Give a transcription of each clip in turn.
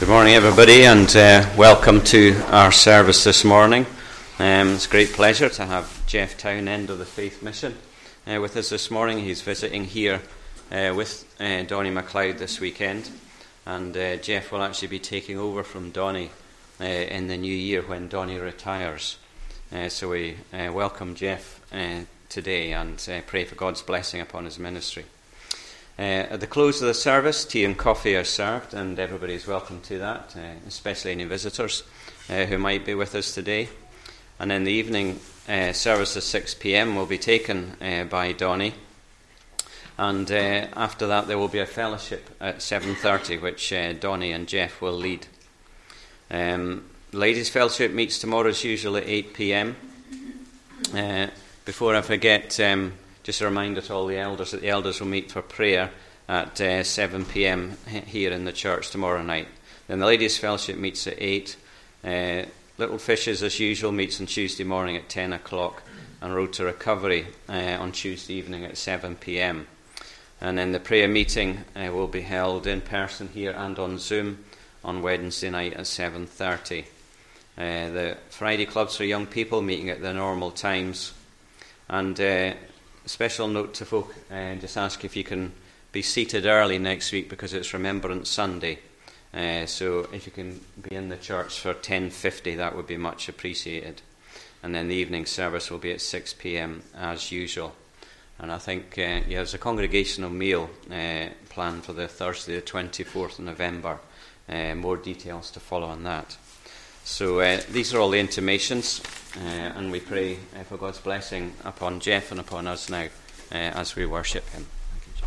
Good morning, everybody, and welcome to our service this morning. It's a great pleasure to have Jeff Townend of the Faith Mission with us this morning. He's visiting here with Donnie MacLeod this weekend, and Jeff will actually be taking over from Donnie in the new year when Donnie retires. So we welcome Jeff today and pray for God's blessing upon his ministry. At the close of the service, tea and coffee are served, and everybody is welcome to that, especially any visitors who might be with us today. And in the evening, service at 6 p.m. will be taken by Donnie, and after that there will be a fellowship at 7:30, which Donnie and Jeff will lead. Ladies' fellowship meets tomorrow as usual at 8 p.m. Before I forget, just a reminder to all the elders that the elders will meet for prayer at 7 p.m. here in the church tomorrow night. Then the ladies' fellowship meets at 8. Little Fishes, as usual, meets on Tuesday morning at 10 o'clock, and Road to Recovery on Tuesday evening at 7 p.m. And then the prayer meeting will be held in person here and on Zoom on Wednesday night at 7:30. The Friday clubs for young people meeting at the normal times. And special note to folk, just ask if you can be seated early next week because it's Remembrance Sunday. So if you can be in the church for 10:50, that would be much appreciated. And then the evening service will be at 6 p.m. as usual. And I think there's a congregational meal planned for the Thursday, the 24th of November. More details to follow on that. So these are all the intimations, and we pray for God's blessing upon Jeff and upon us now as we worship him. Thank you,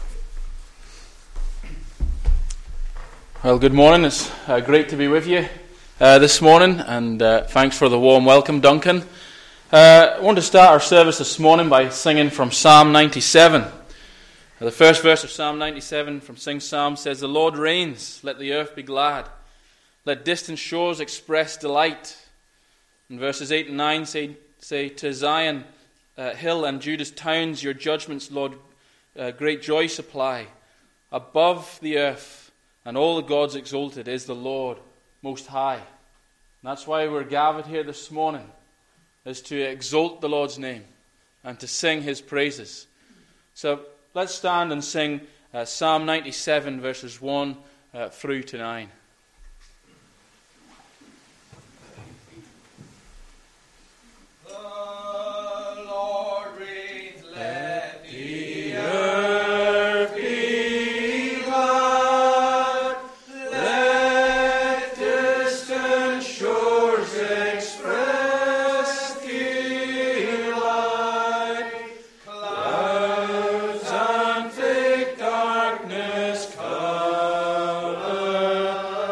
Jeff. Well, good morning. It's great to be with you this morning, and thanks for the warm welcome, Duncan. I want to start our service this morning by singing from Psalm 97. The first verse of Psalm 97 from Sing Psalm says, "The Lord reigns, let the earth be glad. Let distant shores express delight." And verses 8 and 9 say to Zion hill and Judah's towns, your judgments, Lord, great joy supply. Above the earth and all the gods exalted is the Lord most high. And that's why we're gathered here this morning, is to exalt the Lord's name and to sing his praises. So let's stand and sing Psalm 97 verses 1 through to 9. Darkness cover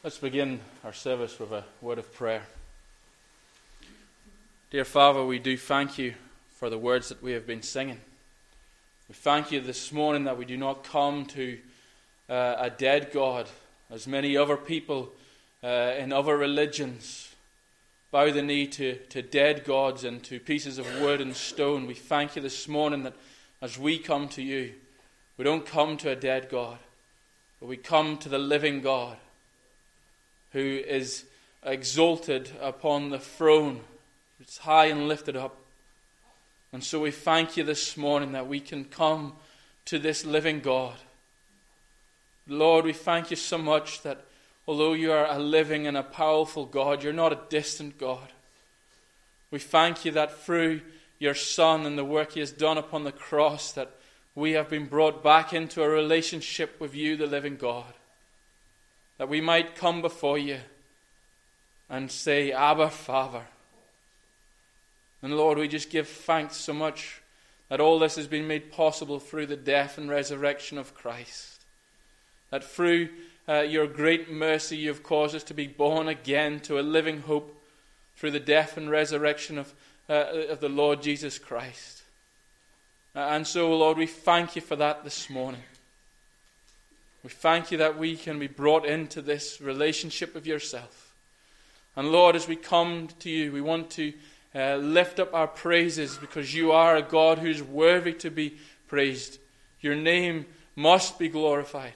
Let's begin our service with a word of prayer. Dear Father, we do thank you for the words that we have been singing. We thank you this morning that we do not come to a dead God, as many other people in other religions bow the knee to dead gods and to pieces of wood and stone. We thank you this morning that as we come to you, we don't come to a dead God, but we come to the living God, who is exalted upon the throne. It's high and lifted up. And so we thank you this morning that we can come to this living God. Lord, we thank you so much that although you are a living and a powerful God, you're not a distant God. We thank you that through your Son and the work he has done upon the cross, that we have been brought back into a relationship with you, the living God. That we might come before you and say, Abba, Father. And Lord, we just give thanks so much that all this has been made possible through the death and resurrection of Christ. That through your great mercy you have caused us to be born again to a living hope through the death and resurrection of the Lord Jesus Christ. And so, Lord, we thank you for that this morning. We thank you that we can be brought into this relationship with yourself. And Lord, as we come to you, we want to lift up our praises because you are a God who is worthy to be praised. Your name must be glorified.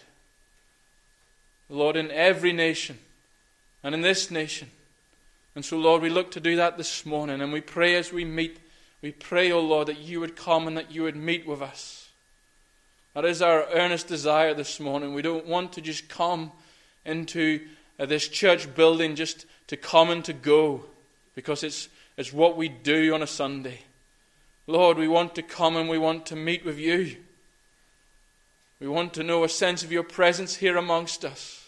Lord, in every nation and in this nation. And so, Lord, we look to do that this morning, and we pray as we meet. We pray, O Lord, that you would come and that you would meet with us. That is our earnest desire this morning. We don't want to just come into this church building just to come and to go, because it's what we do on a Sunday. Lord, we want to come and we want to meet with you. We want to know a sense of your presence here amongst us.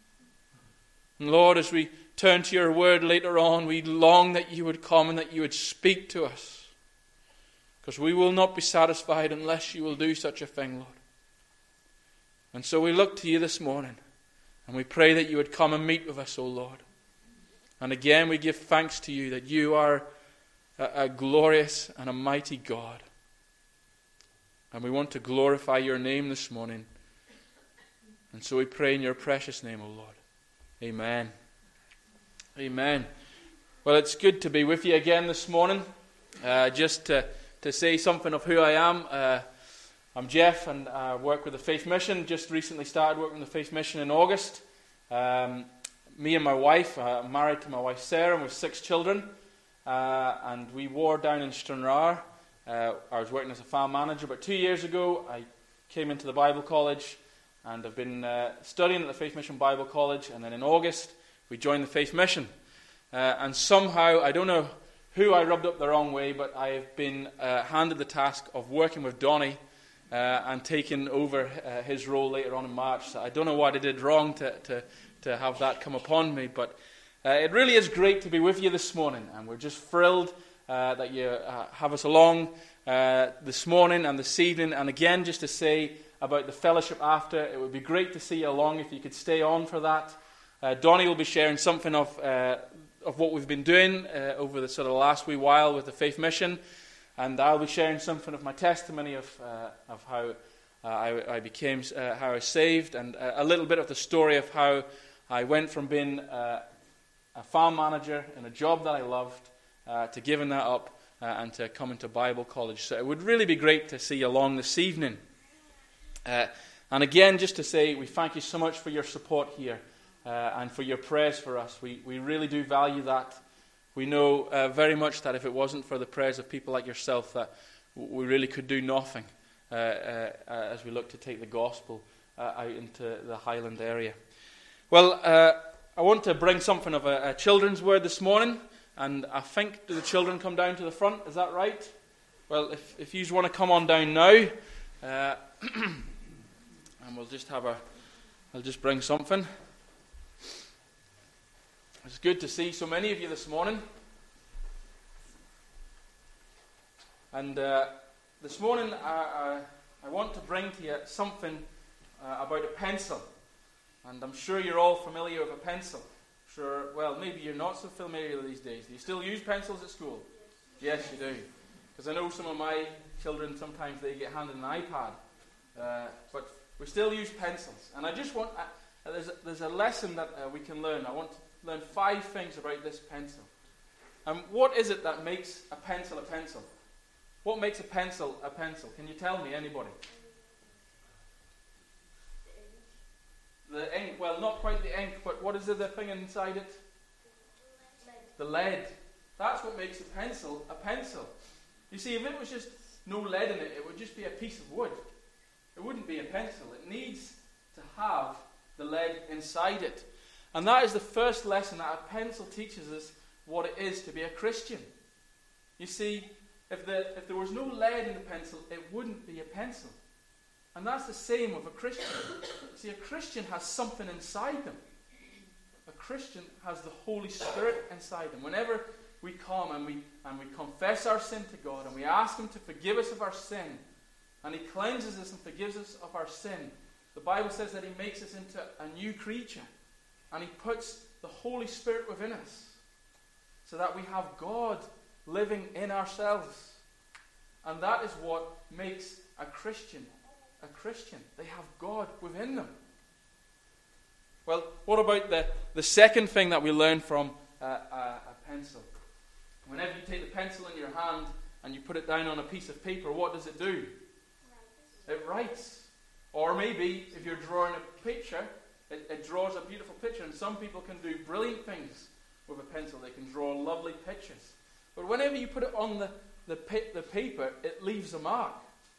And Lord, as we turn to your word later on, we long that you would come and that you would speak to us. Because we will not be satisfied unless you will do such a thing, Lord. And so we look to you this morning, and we pray that you would come and meet with us, O Lord. And again, we give thanks to you that you are a glorious and a mighty God. And we want to glorify your name this morning. And so we pray in your precious name, O Lord. Amen. Amen. Well, it's good to be with you again this morning. Just to say something of who I am. I'm Jeff, and I work with the Faith Mission. Just recently started working with the Faith Mission in August. Me and my wife, I'm married to my wife Sarah, and we have 6 children. And we were down in Stranraer. I was working as a farm manager, but 2 years ago I came into the Bible College, and I've been studying at the Faith Mission Bible College. And then in August we joined the Faith Mission. And somehow, I don't know who I rubbed up the wrong way, but I have been handed the task of working with Donnie and taking over his role later on in March. So I don't know what I did wrong to have that come upon me, but it really is great to be with you this morning, and we're just thrilled that you have us along this morning and this evening. And again, just to say about the fellowship after, it would be great to see you along if you could stay on for that. Donnie will be sharing something of what we've been doing over the sort of last wee while with the Faith Mission. And I'll be sharing something of my testimony of how I became, how I was saved, and a little bit of the story of how I went from being a farm manager in a job that I loved to giving that up and to coming to Bible college. So it would really be great to see you along this evening. And again, just to say, we thank you so much for your support here and for your prayers for us. We really do value that. We know very much that if it wasn't for the prayers of people like yourself, that we really could do nothing as we look to take the gospel out into the Highland area. Well, I want to bring something of a children's word this morning, and I think, do the children come down to the front? Is that right? Well, if you want to come on down now, and we'll just I'll just bring something. It's good to see so many of you this morning. And this morning I want to bring to you something about a pencil. And I'm sure you're all familiar with a pencil. Sure, well, maybe you're not so familiar these days. Do you still use pencils at school? Yes, you do. Because I know some of my children, sometimes they get handed an iPad. But we still use pencils. And I just want, there's a lesson that we can learn. I want to learn 5 things about this pencil. And what is it that makes a pencil a pencil? What makes a pencil a pencil? Can you tell me, anybody? The ink. Well, not quite the ink, but what is the thing inside it? The lead. That's what makes a pencil a pencil. You see, if it was just no lead in it, it would just be a piece of wood. It wouldn't be a pencil. It needs to have the lead inside it. And that is the first lesson that a pencil teaches us what it is to be a Christian. You see, if there was no lead in the pencil, it wouldn't be a pencil. And that's the same with a Christian. See, a Christian has something inside them. A Christian has the Holy Spirit inside them. Whenever we come and we confess our sin to God and we ask Him to forgive us of our sin, and He cleanses us and forgives us of our sin, the Bible says that He makes us into a new creature. And He puts the Holy Spirit within us so that we have God living in ourselves. And that is what makes a Christian a Christian. They have God within them. Well, what about the second thing that we learn from a pencil? Whenever you take the pencil in your hand and you put it down on a piece of paper, what does it do? It writes. Or maybe if you're drawing a picture, it draws a beautiful picture. And some people can do brilliant things with a pencil. They can draw lovely pictures. But whenever you put it on the paper, it leaves a mark.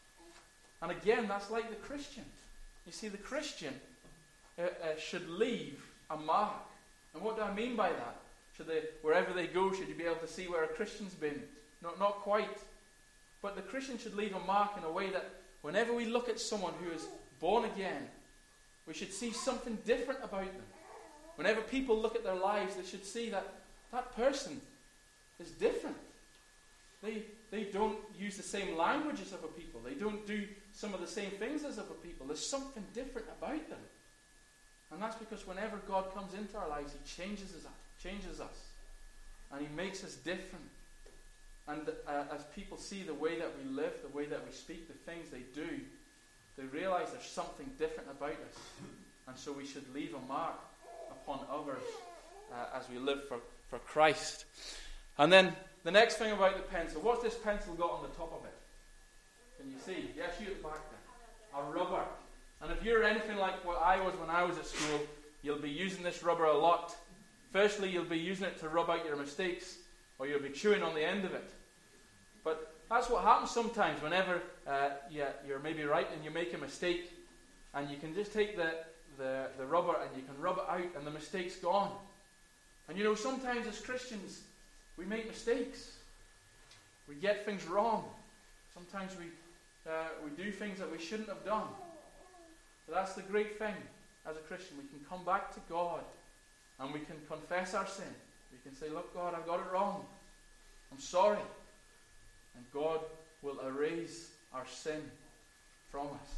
And again, that's like the Christian. You see, the Christian should leave a mark. And what do I mean by that? Wherever they go, should you be able to see where a Christian's been? Not quite. But the Christian should leave a mark in a way that whenever we look at someone who is born again, we should see something different about them. Whenever people look at their lives, they should see that that person is different. They don't use the same language as other people. They don't do some of the same things as other people. There's something different about them. And that's because whenever God comes into our lives, He changes us. And He makes us different. And as people see the way that we live, the way that we speak, the things they do, they realize there's something different about us. And so we should leave a mark upon others as we live for Christ. And then the next thing about the pencil, what's this pencil got on the top of it? Can you see? Yes, you at the back there. A rubber. And if you're anything like what I was when I was at school, you'll be using this rubber a lot. Firstly, you'll be using it to rub out your mistakes, or you'll be chewing on the end of it. But that's what happens sometimes whenever you're maybe right and you make a mistake, and you can just take the rubber and you can rub it out and the mistake's gone. And you know, sometimes as Christians, we make mistakes. We get things wrong. Sometimes we do things that we shouldn't have done. But that's the great thing as a Christian. We can come back to God and we can confess our sin. We can say, look, God, I got it wrong. I'm sorry. And God will erase our sin from us.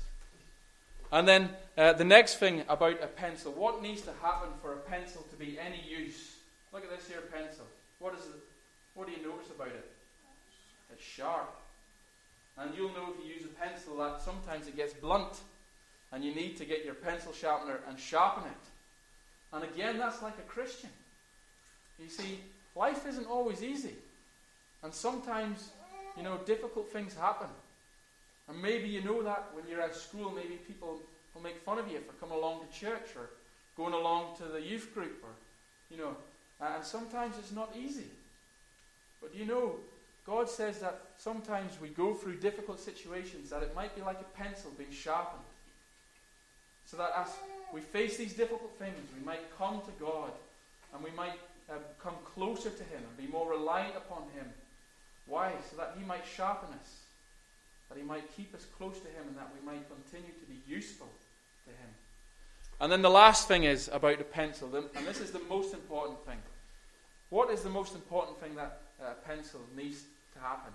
And then the next thing about a pencil. What needs to happen for a pencil to be any use? Look at this here pencil. What do you notice about it? It's sharp. And you'll know if you use a pencil that sometimes it gets blunt. And you need to get your pencil sharpener and sharpen it. And again, that's like a Christian. You see, life isn't always easy. And sometimes, difficult things happen. And maybe you know that when you're at school, maybe people will make fun of you for coming along to church or going along to the youth group and sometimes it's not easy. But God says that sometimes we go through difficult situations, that it might be like a pencil being sharpened. So that as we face these difficult things, we might come to God and we might come closer to Him and be more reliant upon Him. Why? So that He might sharpen us, that He might keep us close to Him, and that we might continue to be useful to Him. And then the last thing is about the pencil, and this is the most important thing. What is the most important thing that a pencil needs to happen?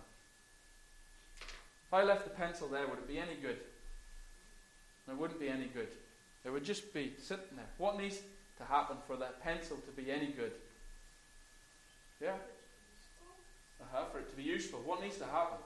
If I left the pencil there, would it be any good? It wouldn't be any good. It would just be sitting there. What needs to happen for that pencil to be any good? Yeah? For it to be useful. What needs to happen?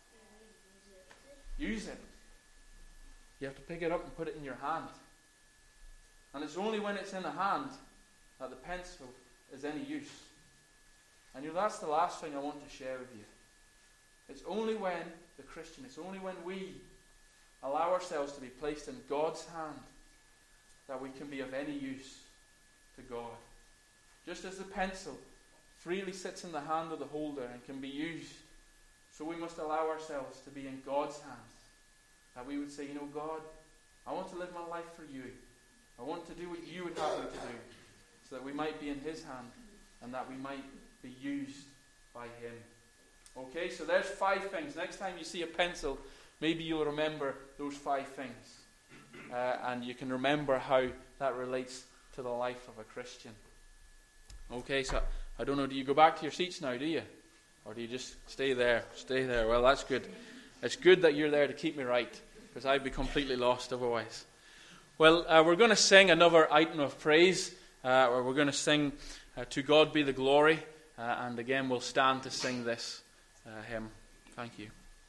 Use it. You have to pick it up and put it in your hand. And it's only when it's in the hand that the pencil is any use. And that's the last thing I want to share with you. It's only when the Christian, it's only when we allow ourselves to be placed in God's hand that we can be of any use to God. Just as the pencil freely sits in the hand of the holder and can be used, so we must allow ourselves to be in God's hands. That we would say, God, I want to live my life for you. I want to do what you would have me to do, so that we might be in His hand and that we might be used by Him. Okay, so there's 5 things. Next time you see a pencil, maybe you'll remember those 5 things. And you can remember how that relates to the life of a Christian. Okay, so I don't know, do you go back to your seats now, do you? Or do you just stay there? Stay there. Well, that's good. It's good that you're there to keep me right, because I'd be completely lost otherwise. Well, we're going to sing another item of praise. Where we're going to sing To God Be the Glory. And again, we'll stand to sing this hymn. Thank you.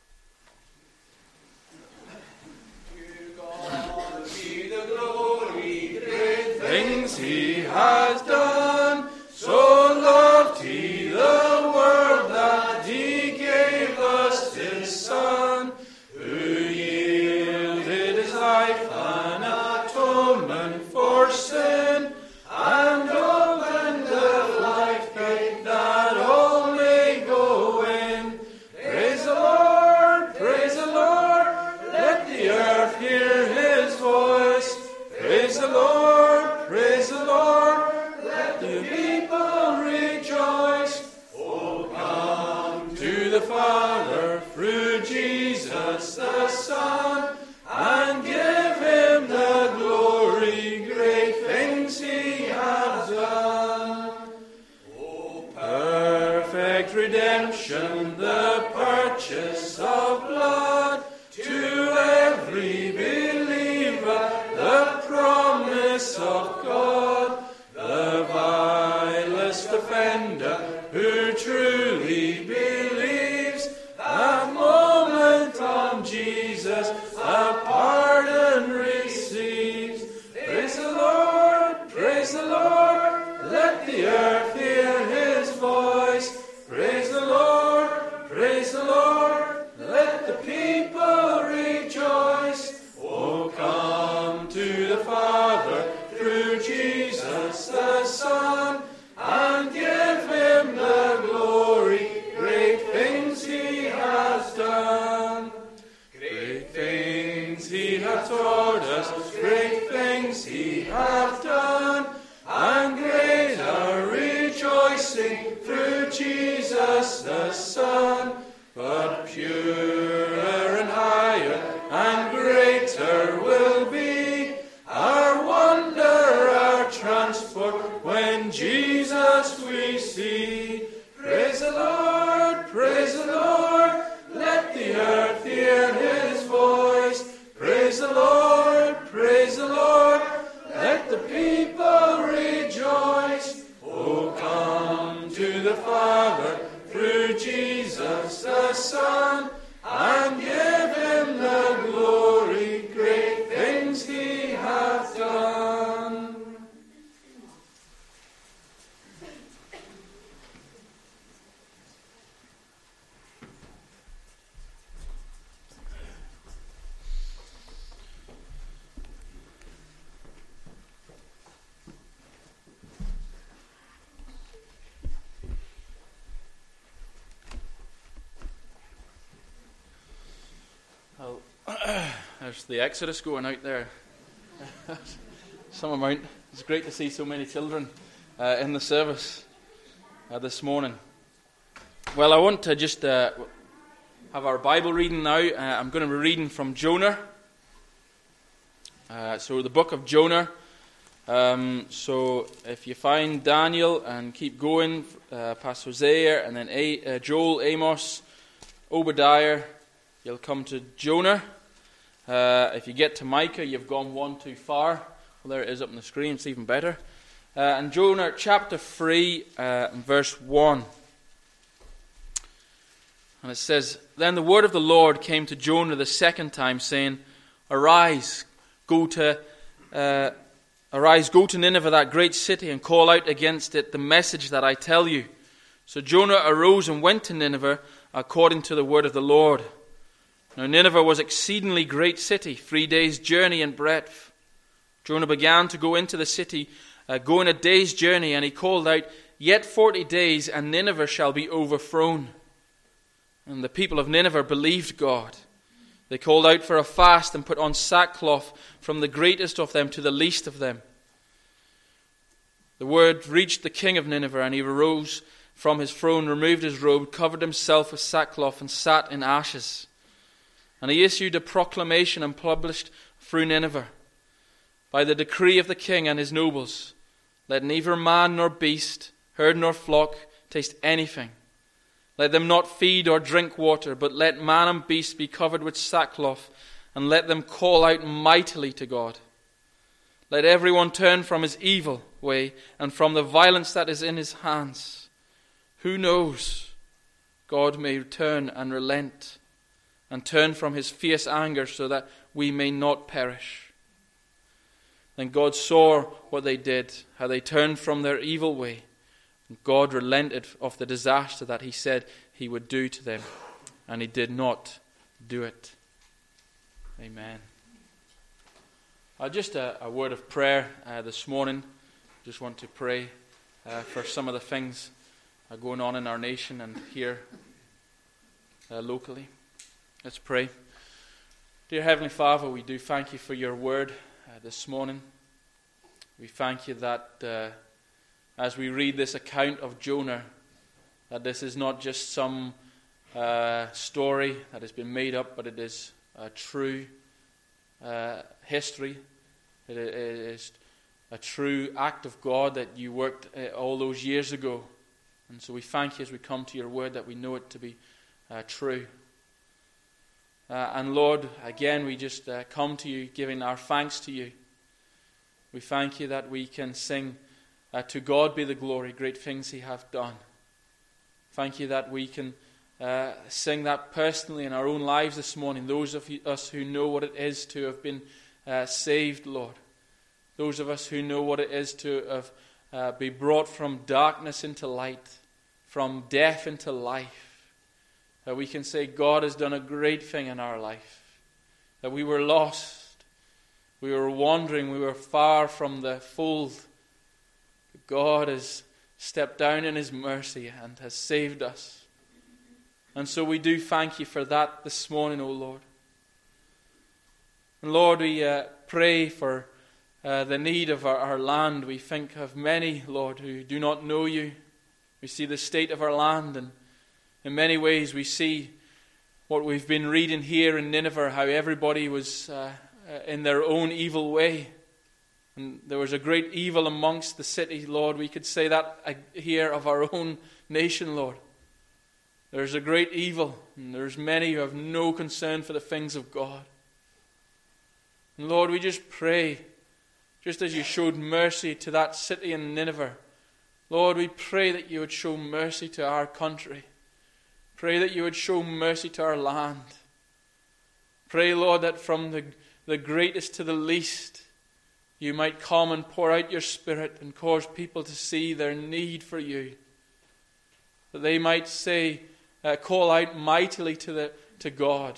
To God be the glory, great things He has done. So loved He the world that He gave us His Son, who yielded His life an atonement for sin, and opened the life gate that all may go in. Praise the Lord, let the earth hear His voice. Praise the Lord, let the people rejoice. Oh, come to the Father through Jesus the Son, and give Him the glory, great things He has done. Oh, perfect redemption, the purchase of blood, to every believer, the promise of God, the vilest offender who truly believes, that moment on Jesus a pardon receives. Praise the Lord, let the earth hear His voice. Praise the Lord, let the people rejoice. Oh, come to the Father through Jesus the Son, and give Him the glory, great things He has done. Great things He hath taught us, great things He hath done, and greater rejoicing through Jesus the Son, but purer and higher and greater will be our wonder, our transport, when Jesus we see. Praise the Lord, let the earth hear His voice. Praise the Lord, let the people rejoice. Oh, come to the Father through Jesus the Son, and give Him the glory, great things He hath done. Well, there's the Exodus going out there. Some amount. It's great to see so many children in the service this morning. Well, I want to just have our Bible reading now. I'm going to be reading from Jonah. So the book of Jonah. So if you find Daniel and keep going, past Hosea, and then Joel, Amos, Obadiah, you'll come to Jonah. If you get to Micah, you've gone one too far. Well, there it is up on the screen. It's even better. And Jonah chapter 3 and verse 1. And it says, Then the word of the Lord came to Jonah the second time, saying, Arise, go to Nineveh, that great city, and call out against it the message that I tell you. So Jonah arose and went to Nineveh according to the word of the Lord. Now Nineveh was an exceedingly great city, 3 days' journey in breadth. Jonah began to go into the city, going a day's journey, and he called out, Yet 40 days, and Nineveh shall be overthrown. And the people of Nineveh believed God. They called out for a fast and put on sackcloth, from the greatest of them to the least of them. The word reached the king of Nineveh, and he arose from his throne, removed his robe, covered himself with sackcloth, and sat in ashes. And he issued a proclamation and published through Nineveh, by the decree of the king and his nobles, Let neither man nor beast, herd nor flock, taste anything. Let them not feed or drink water, but let man and beast be covered with sackcloth, and let them call out mightily to God. Let everyone turn from his evil way, and from the violence that is in his hands. Who knows? God may turn and relent, and turn from his fierce anger, so that we may not perish. Then God saw what they did, how they turned from their evil way. And God relented of the disaster that he said he would do to them, and he did not do it. Amen. Just a word of prayer this morning. Just want to pray for some of the things going on in our nation and here locally. Let's pray. Dear Heavenly Father, we do thank you for your word this morning. We thank you that as we read this account of Jonah, that this is not just some story that has been made up, but it is a true history. It is a true act of God that you worked all those years ago. And so we thank you as we come to your word that we know it to be true. And Lord, again, we just come to you giving our thanks to you. We thank you that we can sing, to God be the glory, great things he hath done. Thank you that we can sing that personally in our own lives this morning. Those of us who know what it is to have been saved, Lord. Those of us who know what it is to have be brought from darkness into light, from death into life. That we can say God has done a great thing in our life. That we were lost. We were wandering. We were far from the fold. But God has stepped down in his mercy and has saved us. And so we do thank you for that this morning, O Lord. And Lord, we pray for the need of our land. We think of many, Lord, who do not know you. We see the state of our land, and in many ways we see what we've been reading here in Nineveh, how everybody was in their own evil way. And there was a great evil amongst the city, Lord. We could say that here of our own nation, Lord. There's a great evil, and there's many who have no concern for the things of God. And Lord, we just pray, just as you showed mercy to that city in Nineveh, Lord, we pray that you would show mercy to our country. Pray that you would show mercy to our land. Pray, Lord, that from the greatest to the least, you might come and pour out your Spirit and cause people to see their need for you. That they might say, call out mightily to God.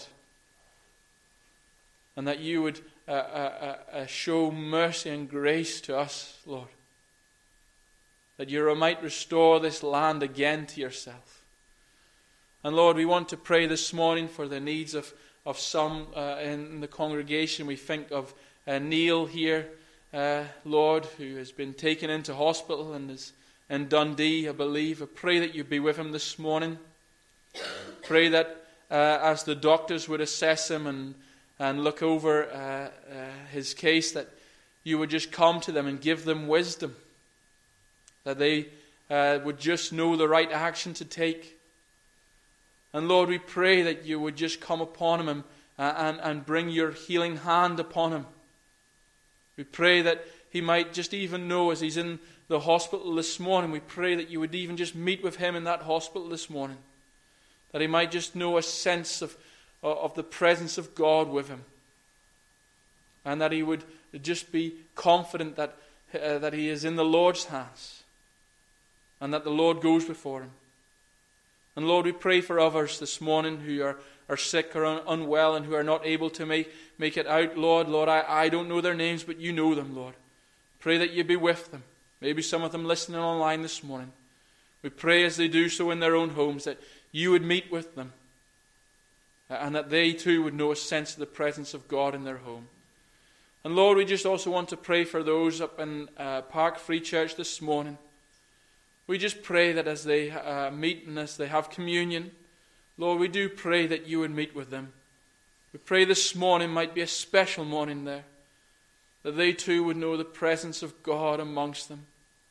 And that you would show mercy and grace to us, Lord. That you might restore this land again to yourself. And Lord, we want to pray this morning for the needs of some in the congregation. We think of Neil here, Lord, who has been taken into hospital and is in Dundee, I believe. I pray that you be with him this morning. Pray that as the doctors would assess him and look over his case, that you would just come to them and give them wisdom. That they would just know the right action to take. And Lord, we pray that you would just come upon him and bring your healing hand upon him. We pray that he might just even know as he's in the hospital this morning, we pray that you would even just meet with him in that hospital this morning. That he might just know a sense of the presence of God with him. And that he would just be confident that he is in the Lord's hands. And that the Lord goes before him. And Lord, we pray for others this morning who are sick or unwell and who are not able to make it out. Lord, I don't know their names, but you know them, Lord. Pray that you be with them. Maybe some of them listening online this morning. We pray as they do so in their own homes that you would meet with them. And that they too would know a sense of the presence of God in their home. And Lord, we just also want to pray for those up in Park Free Church this morning. We just pray that as they meet and as they have communion, Lord, we do pray that you would meet with them. We pray this morning might be a special morning there, that they too would know the presence of God amongst them.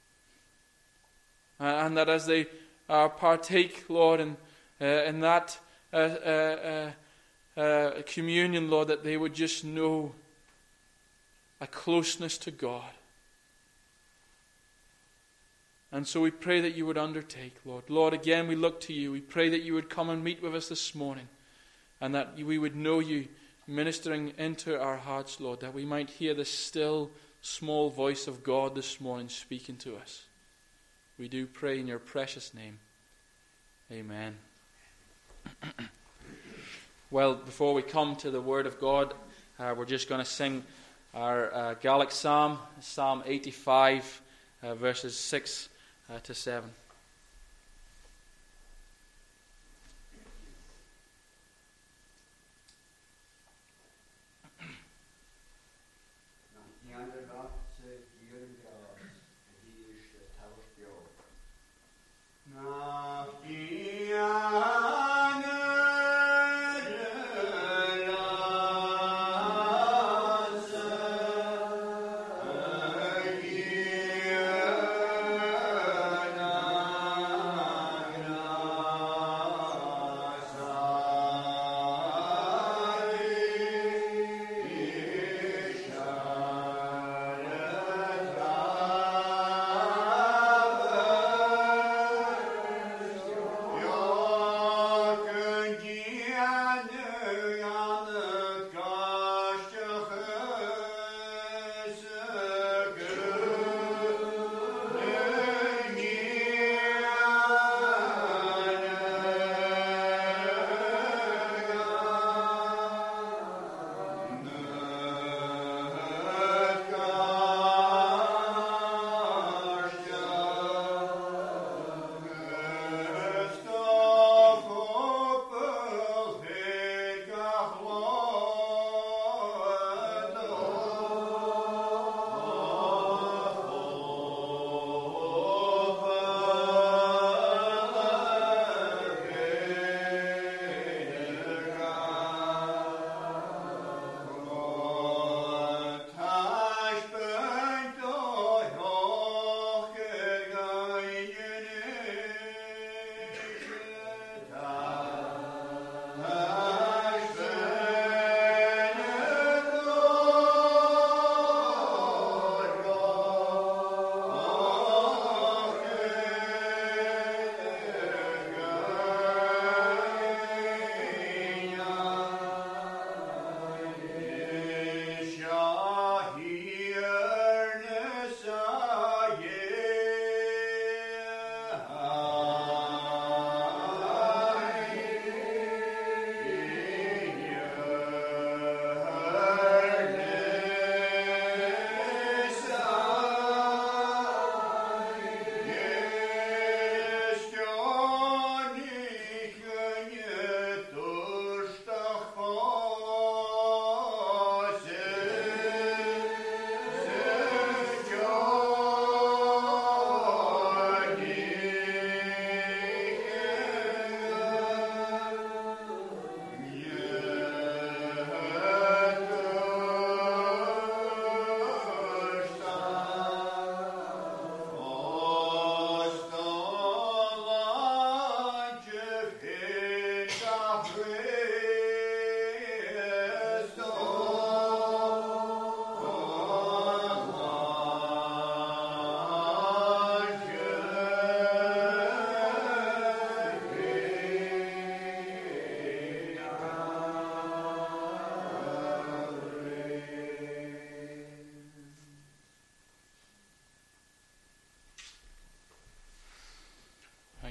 And that as they partake, Lord, in that communion, Lord, that they would just know a closeness to God. And so we pray that you would undertake, Lord. Lord, again, we look to you. We pray that you would come and meet with us this morning. And that we would know you ministering into our hearts, Lord. That we might hear the still, small voice of God this morning speaking to us. We do pray in your precious name. Amen. Well, before we come to the Word of God, we're just going to sing our Gallic Psalm, Psalm 85, verses 6 to 7.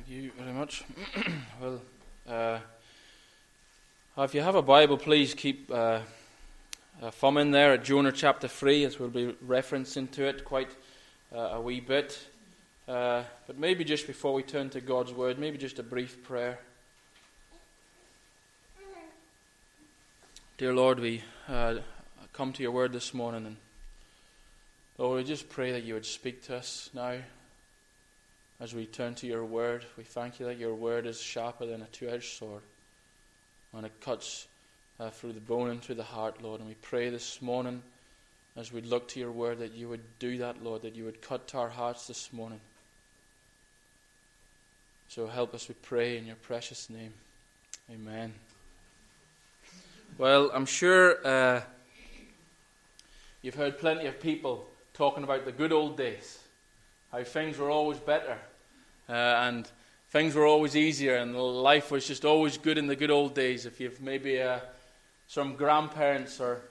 you very much. Well, if you have a Bible, please keep a thumb in there at Jonah chapter 3, as we'll be referencing to it quite a wee bit. But maybe just before we turn to God's Word, maybe just a brief prayer. Dear Lord, we come to your Word this morning, and Lord, we just pray that you would speak to us now. As we turn to your word, we thank you that your word is sharper than a two-edged sword, and it cuts through the bone and through the heart, Lord. And we pray this morning, as we look to your word, that you would do that, Lord, that you would cut to our hearts this morning. So help us, we pray, in your precious name. Amen. Well, I'm sure you've heard plenty of people talking about the good old days, how things were always better, and things were always easier, and life was just always good in the good old days. If you've maybe some grandparents, or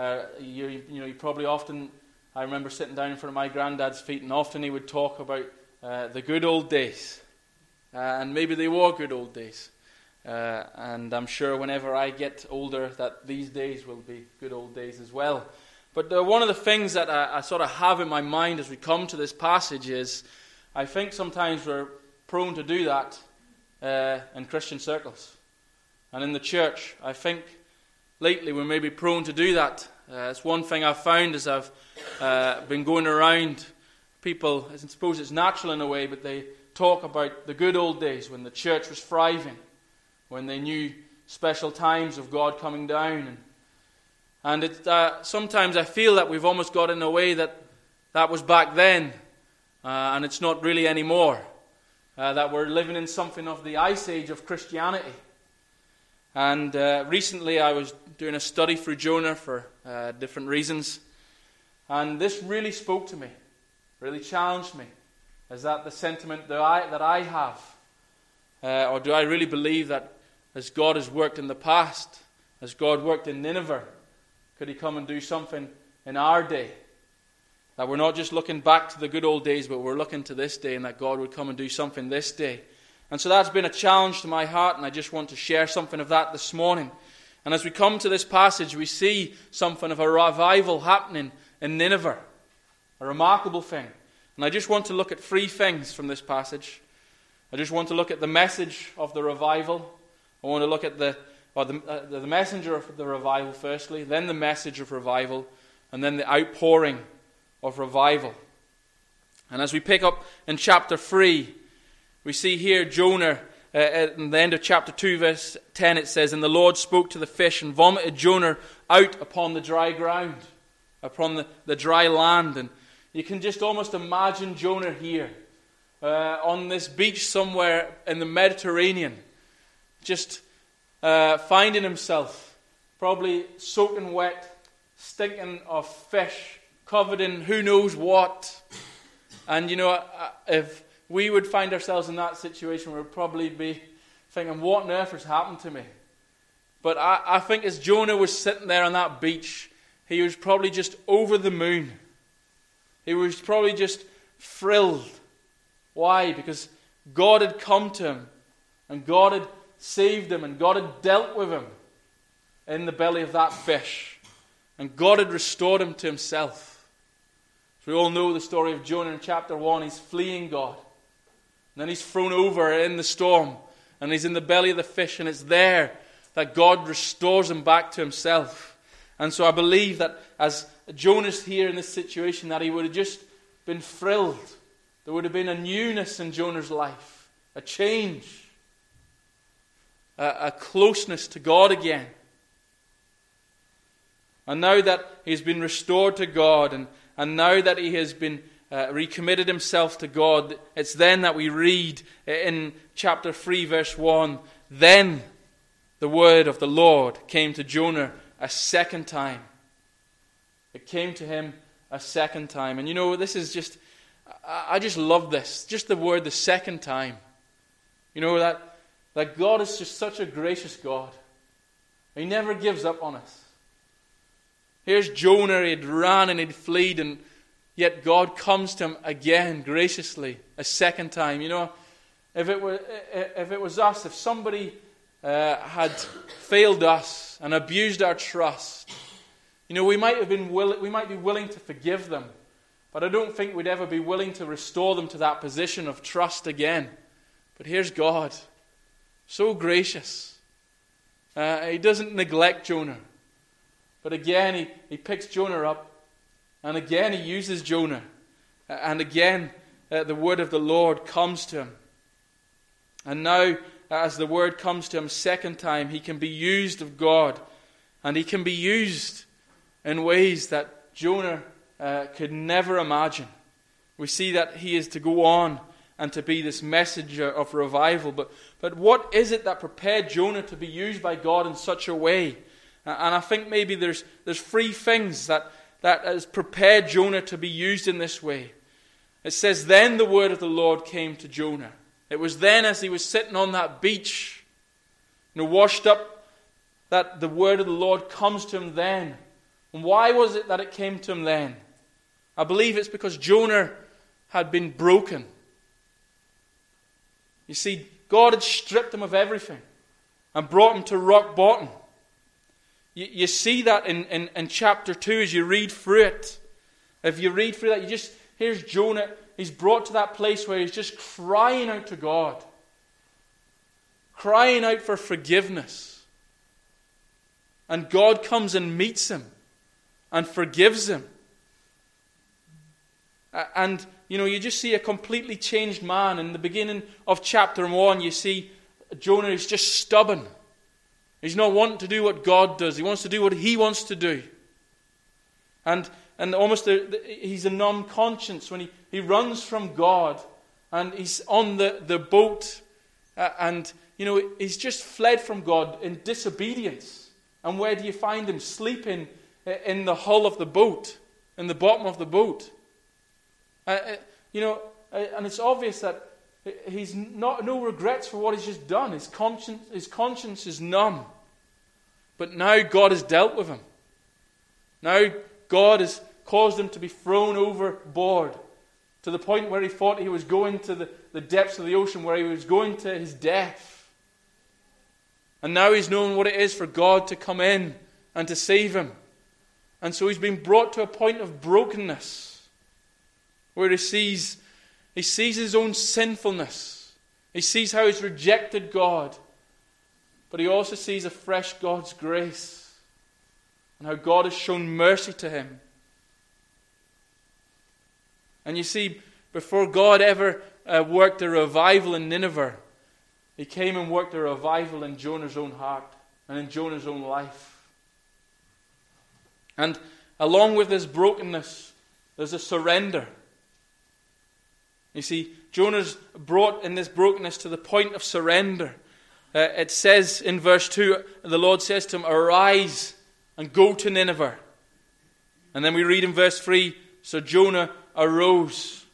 you probably often, I remember sitting down in front of my granddad's feet, and often he would talk about the good old days, and maybe they were good old days, and I'm sure whenever I get older that these days will be good old days as well. But one of the things that I sort of have in my mind as we come to this passage is, I think sometimes we're prone to do that in Christian circles and in the church. I think lately we may be prone to do that. It's one thing I've found as I've been going around people. I suppose it's natural in a way, but they talk about the good old days when the church was thriving, when they knew special times of God coming down. And sometimes I feel that we've almost got in a way that was back then, and it's not really anymore. That we're living in something of the ice age of Christianity. And recently I was doing a study through Jonah for different reasons, and this really spoke to me, really challenged me. Is that the sentiment that I have? Or do I really believe that as God has worked in the past, as God worked in Nineveh, could he come and do something in our day? That we're not just looking back to the good old days, but we're looking to this day, and that God would come and do something this day. And so that's been a challenge to my heart, and I just want to share something of that this morning. And as we come to this passage, we see something of a revival happening in Nineveh. A remarkable thing. And I just want to look at three things from this passage. I just want to look at the message of the revival. I want to look at the messenger of the revival firstly, then the message of revival, and then the outpouring of revival. And as we pick up in chapter 3, we see here Jonah, at the end of chapter 2, verse 10, it says, "And the Lord spoke to the fish and vomited Jonah out upon the dry ground," upon the dry land. And you can just almost imagine Jonah here, on this beach somewhere in the Mediterranean, just finding himself probably soaking wet, stinking of fish, covered in who knows what. And if we would find ourselves in that situation, we would probably be thinking, what on earth has happened to me? But I think as Jonah was sitting there on that beach, he was probably just over the moon. He was probably just thrilled. Why? Because God had come to him, and God had saved him, and God had dealt with him in the belly of that fish, and God had restored him to himself. We all know the story of Jonah in chapter 1. He's fleeing God, and then he's thrown over in the storm, and he's in the belly of the fish, and it's there that God restores him back to himself. And so I believe that as Jonah's here in this situation, that he would have just been thrilled. There would have been a newness in Jonah's life, a change, a closeness to God again. And now that he's been restored to God, and now that he has been recommitted himself to God, it's then that we read in chapter 3, verse 1, "Then the word of the Lord came to Jonah a second time." It came to him a second time. And this is just, I just love this. Just the word, the second time. That God is just such a gracious God. He never gives up on us. Here's Jonah, he'd ran and he'd fled, and yet God comes to him again graciously, a second time. if it was us, if somebody had failed us and abused our trust, we might be willing to forgive them, but I don't think we'd ever be willing to restore them to that position of trust again. But here's God, so gracious. He doesn't neglect Jonah, but again he picks Jonah up, and again he uses Jonah, and again the word of the Lord comes to him. And now, as the word comes to him second time, he can be used of God, and he can be used in ways that Jonah could never imagine. We see that he is to go on and to be this messenger of revival. But what is it that prepared Jonah to be used by God in such a way? And I think maybe there's three things that has prepared Jonah to be used in this way. It says, then the word of the Lord came to Jonah. It was then, as he was sitting on that beach, washed up, that the word of the Lord comes to him then. And why was it that it came to him then? I believe it's because Jonah had been broken. You see, God had stripped him of everything and brought him to rock bottom. You see that in chapter 2 as you read through it. If you read through that, here's Jonah. He's brought to that place where he's just crying out to God. Crying out for forgiveness. And God comes and meets him and forgives him. And, you just see a completely changed man. In the beginning of chapter 1, you see Jonah is just stubborn. He's not wanting to do what God does. He wants to do what he wants to do. And almost he's a numb conscience when he runs from God, and he's on the boat, and he's just fled from God in disobedience. And where do you find him? Sleeping in the hull of the boat, in the bottom of the boat. And it's obvious that he's no regrets for what he's just done. His conscience is numb. But now God has dealt with him. Now God has caused him to be thrown overboard to the point where he thought he was going to the depths of the ocean, where he was going to his death. And now he's known what it is for God to come in and to save him. And so he's been brought to a point of brokenness, where he sees his own sinfulness. He sees how he's rejected God. But he also sees afresh God's grace and how God has shown mercy to him. And you see, before God ever worked a revival in Nineveh, he came and worked a revival in Jonah's own heart and in Jonah's own life. And along with this brokenness, there's a surrender. You see, Jonah's brought in this brokenness to the point of surrender. It says in verse 2, the Lord says to him, arise and go to Nineveh. And then we read in verse 3, so Jonah arose.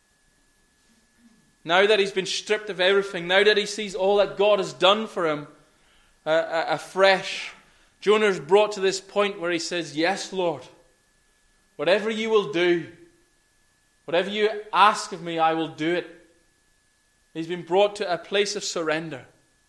Now that he's been stripped of everything, now that he sees all that God has done for him afresh, Jonah is brought to this point where he says, yes, Lord, whatever you will do, whatever you ask of me, I will do it. He's been brought to a place of surrender.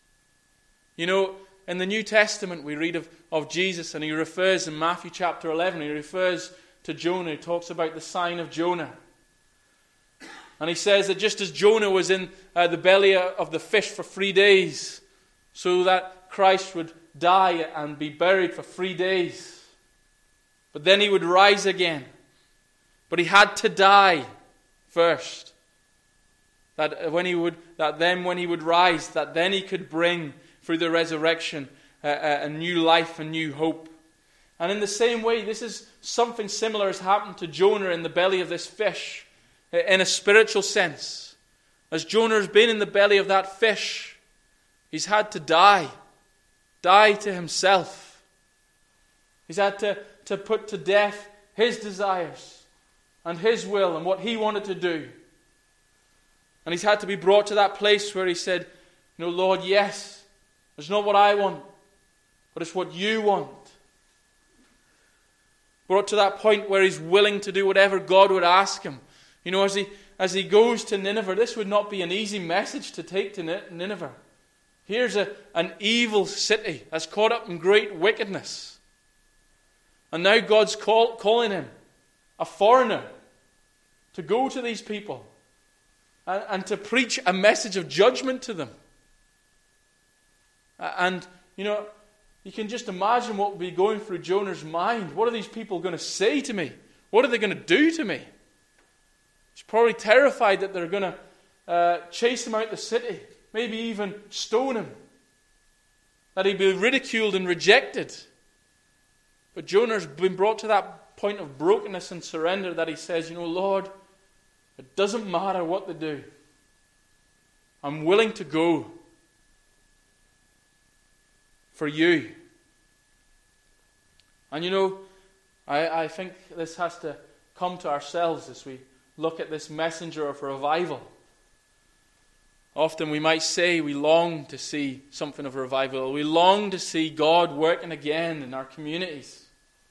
In the New Testament we read of Jesus, and he refers in Matthew chapter 11, he refers to Jonah. He talks about the sign of Jonah. And he says that just as Jonah was in the belly of the fish for 3 days, so that Christ would die and be buried for 3 days. But then he would rise again. But he had to die first. That when he would rise, that then he could bring through the resurrection a new life and new hope. And in the same way, this is something similar has happened to Jonah in the belly of this fish, in a spiritual sense. As Jonah has been in the belly of that fish, he's had to die to himself. He's had to put to death his desires and his will and what he wanted to do. And he's had to be brought to that place where he said, Lord, yes, it's not what I want, but it's what you want. Brought to that point where he's willing to do whatever God would ask him. as he goes to Nineveh, this would not be an easy message to take to Nineveh. Here's an evil city that's caught up in great wickedness. And now God's calling him, a foreigner, to go to these people and to preach a message of judgment to them. And, you can just imagine what would be going through Jonah's mind. What are these people going to say to me? What are they going to do to me? He's probably terrified that they're going to chase him out the city, maybe even stone him, that he'd be ridiculed and rejected. But Jonah's been brought to that point of brokenness and surrender that he says, Lord, it doesn't matter what they do. I'm willing to go for you. And I think this has to come to ourselves as we look at this messenger of revival. Often we might say we long to see something of revival. We long to see God working again in our communities.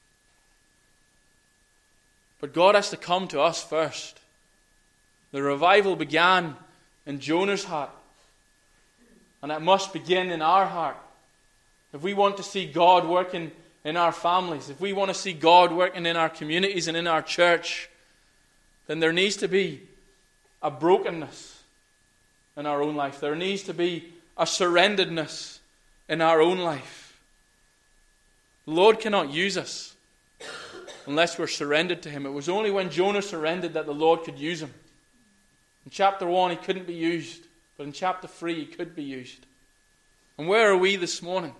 But God has to come to us first. The revival began in Jonah's heart. And it must begin in our heart. If we want to see God working in our families, if we want to see God working in our communities and in our church, then there needs to be a brokenness in our own life. There needs to be a surrenderedness in our own life. The Lord cannot use us unless we're surrendered to Him. It was only when Jonah surrendered that the Lord could use him. In chapter 1 he couldn't be used, but in chapter 3 he could be used. And where are we this morning?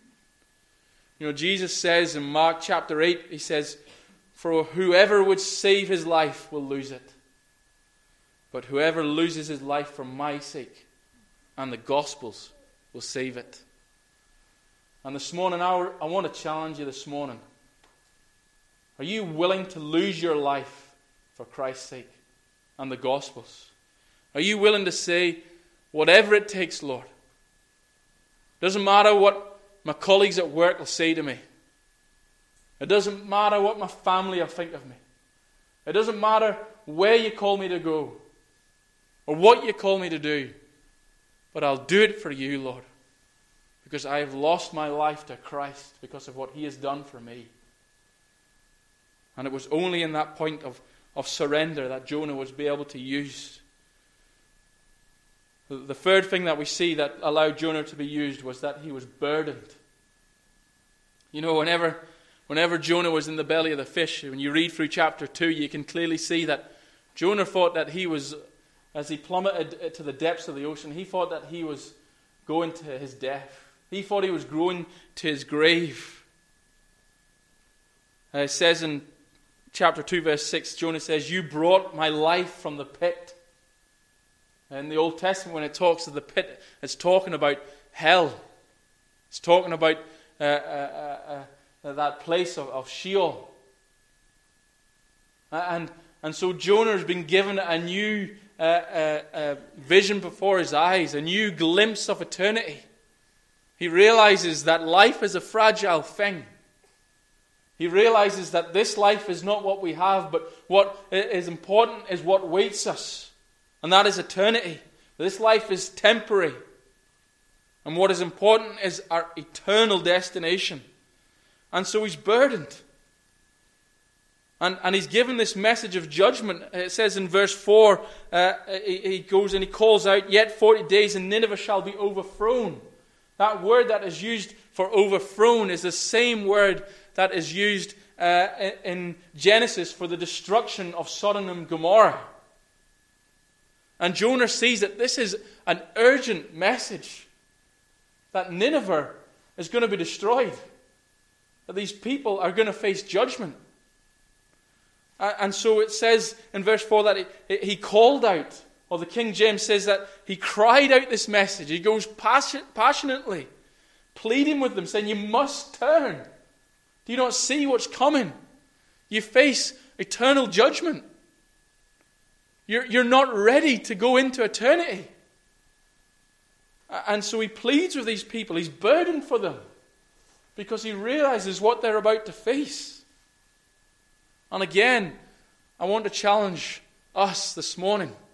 Jesus says in Mark chapter 8, he says, "For whoever would save his life will lose it. But whoever loses his life for my sake and the gospel's will save it." And this morning, I want to challenge you this morning. Are you willing to lose your life for Christ's sake and the gospel's? Are you willing to say, whatever it takes, Lord? Doesn't matter what my colleagues at work will say to me. It doesn't matter what my family will think of me. It doesn't matter where you call me to go or what you call me to do. But I'll do it for you, Lord, because I have lost my life to Christ because of what He has done for me. And it was only in that point of surrender that Jonah was able to use. The third thing that we see that allowed Jonah to be used was that he was burdened. Whenever Jonah was in the belly of the fish, when you read through chapter 2, you can clearly see that Jonah thought that he was, as he plummeted to the depths of the ocean, he thought that he was going to his death. He thought he was going to his grave. It says in chapter 2, verse 6, Jonah says, "You brought my life from the pit." In the Old Testament, when it talks of the pit, it's talking about hell. It's talking about that place of Sheol. And so Jonah has been given a new vision before his eyes, a new glimpse of eternity. He realizes that life is a fragile thing. He realizes that this life is not what we have, but what is important is what waits us. And that is eternity. This life is temporary. And what is important is our eternal destination. And so he's burdened. And he's given this message of judgment. It says in verse 4, he goes and he calls out, "Yet 40 days and Nineveh shall be overthrown." That word that is used for overthrown is the same word that is used in Genesis for the destruction of Sodom and Gomorrah. And Jonah sees that this is an urgent message, that Nineveh is going to be destroyed, that these people are going to face judgment. And so it says in verse 4 that he called out, or the King James says that he cried out this message. He goes passionately, pleading with them, saying, "You must turn. Do you not see what's coming? You face eternal judgment. You're not ready to go into eternity." And so he pleads with these people. He's burdened for them because he realizes what they're about to face. And again, I want to challenge us this morning.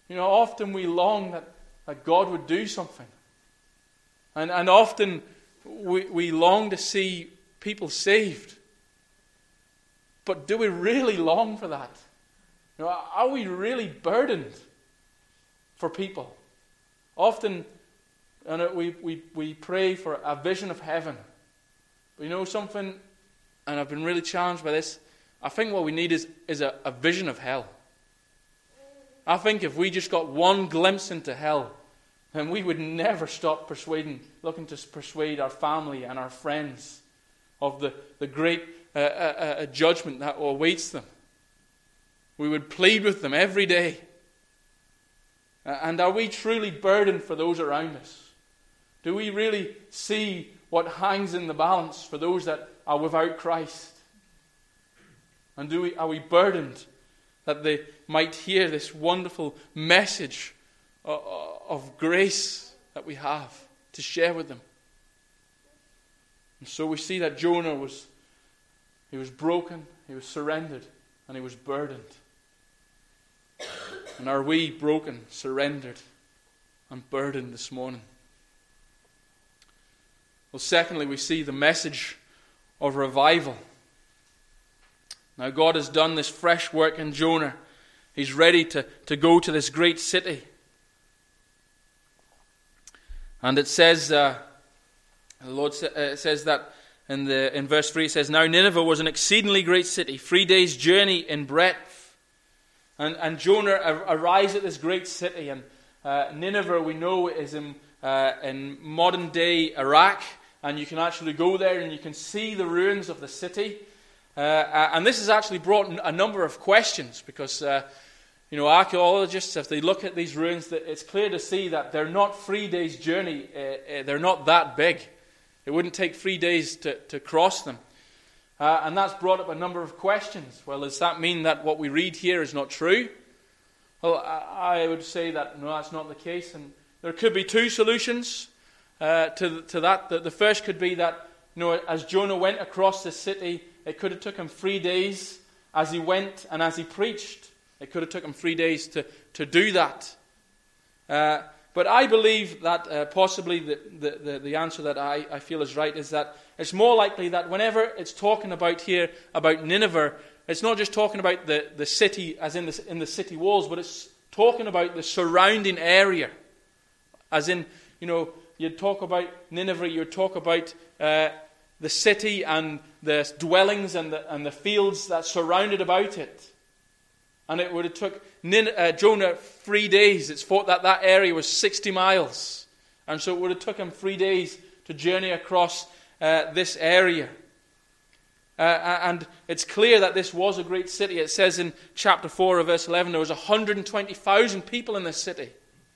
Often we long that God would do something. And often we long to see people saved. But do we really long for that? Are we really burdened for people? Often we pray for a vision of heaven. But something, and I've been really challenged by this, I think what we need is a vision of hell. I think if we just got one glimpse into hell, then we would never stop looking to persuade our family and our friends of the great judgment that awaits them. We would plead with them every day. And are we truly burdened for those around us? Do we really see what hangs in the balance for those that are without Christ? And are we burdened that they might hear this wonderful message of grace that we have to share with them? And so we see that Jonah was broken, he was surrendered, and he was burdened. And are we broken, surrendered, and burdened this morning? Well, secondly, we see the message of revival. Now, God has done this fresh work in Jonah. He's ready to go to this great city. And it says, the Lord says that in verse 3, it says, "Now Nineveh was an exceedingly great city, 3 days' journey in breadth." And Jonah arrives at this great city. And Nineveh, we know, is in modern-day Iraq. And you can actually go there and you can see the ruins of the city. And this has actually brought a number of questions because, archaeologists, if they look at these ruins, it's clear to see that they're not 3 days' journey. They're not that big. It wouldn't take 3 days to cross them. And that's brought up a number of questions. Well, does that mean that what we read here is not true? Well, I would say that no, that's not the case. And there could be two solutions to that. The first could be that, as Jonah went across the city, it could have took him 3 days as he went and as he preached. It could have took him 3 days to do that. But I believe that possibly the answer that I feel is right is that it's more likely that whenever it's talking about here about Nineveh, it's not just talking about the city as in the city walls, but it's talking about the surrounding area. As in, you'd talk about Nineveh, you'd talk about the city and the dwellings and the fields that surrounded about it. And it would have took Jonah 3 days. It's thought that area was 60 miles. And so it would have took him 3 days to journey across this area. And it's clear that this was a great city. It says in chapter 4 of verse 11, there was 120,000 people in this city.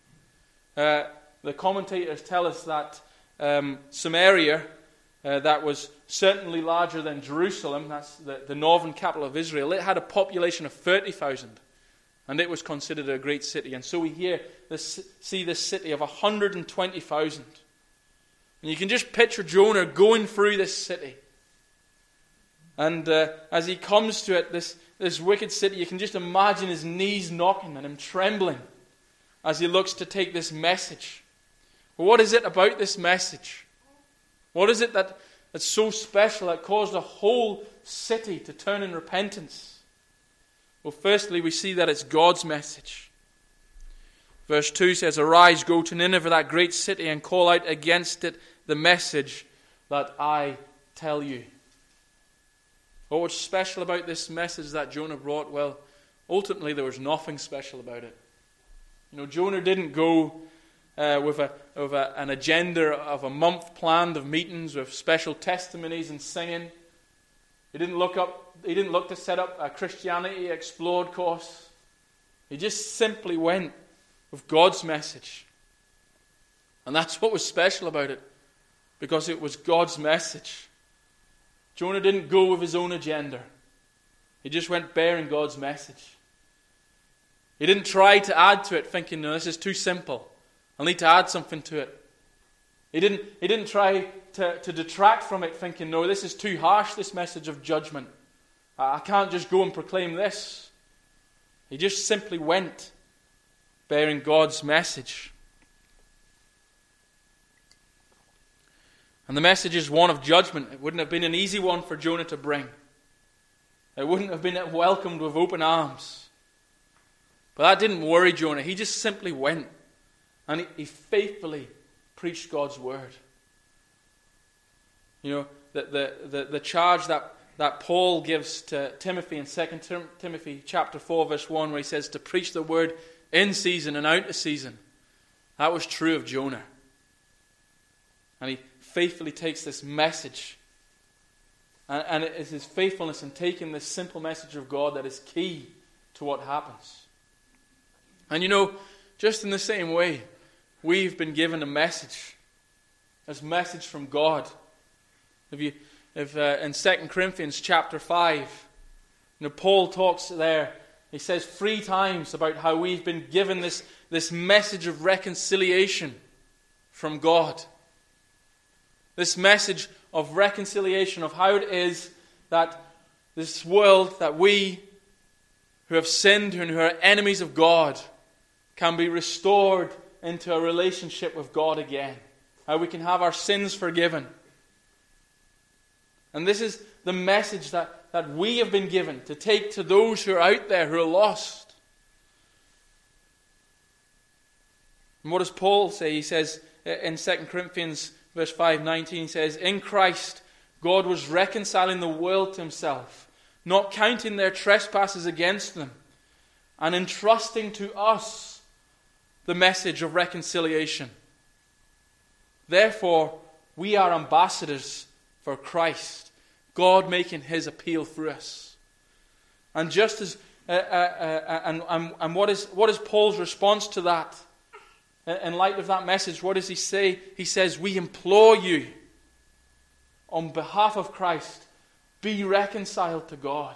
The commentators tell us that Samaria, that was certainly larger than Jerusalem, that's the northern capital of Israel, it had a population of 30,000. And it was considered a great city. And so we see this city of 120,000. And you can just picture Jonah going through this city. And as he comes to it, this wicked city, you can just imagine his knees knocking and him trembling as he looks to take this message. Well, what is it about this message? What is it that's so special that caused the whole city to turn in repentance? Well, firstly, we see that it's God's message. Verse 2 says, "Arise, go to Nineveh, that great city, and call out against it the message that I tell you." What was special about this message that Jonah brought? Well, ultimately there was nothing special about it. Jonah didn't go with an agenda of a month planned of meetings with special testimonies and singing. He didn't look to set up a Christianity Explored course. He just simply went with God's message. And that's what was special about it, because it was God's message. Jonah didn't go with his own agenda. He just went bearing God's message. He didn't try to add to it thinking, no, this is too simple. I'll need to add something to it. He didn't try to detract from it thinking, no, this is too harsh, this message of judgment. I can't just go and proclaim this. He just simply went. bearing God's message. And the message is one of judgment. It wouldn't have been an easy one for Jonah to bring. It wouldn't have been welcomed with open arms. But that didn't worry Jonah. He just simply went. And he faithfully preached God's word. You know, the charge that Paul gives to Timothy in 2 Timothy chapter 4 verse 1, where he says to preach the word in season and out of season. That was true of Jonah. And he faithfully takes this message. And it is his faithfulness in taking this simple message of God that is key to what happens. And you know, just in the same way, we've been given a message. This message from God. If in 2 Corinthians chapter 5, you know, Paul talks there, he says 3 times about how we've been given this message of reconciliation from God. This message of reconciliation, of how it is that this world, that we who have sinned and who are enemies of God, can be restored into a relationship with God again. How we can have our sins forgiven. And this is the message that we have been given to take to those who are out there who are lost. And what does Paul say? He says in 2 Corinthians verse 5:19, he says, in Christ, God was reconciling the world to himself, not counting their trespasses against them, and entrusting to us the message of reconciliation. Therefore, we are ambassadors for Christ, God making his appeal through us. And just as and what is Paul's response to that? In light of that message, what does he say? He says, we implore you, on behalf of Christ, be reconciled to God.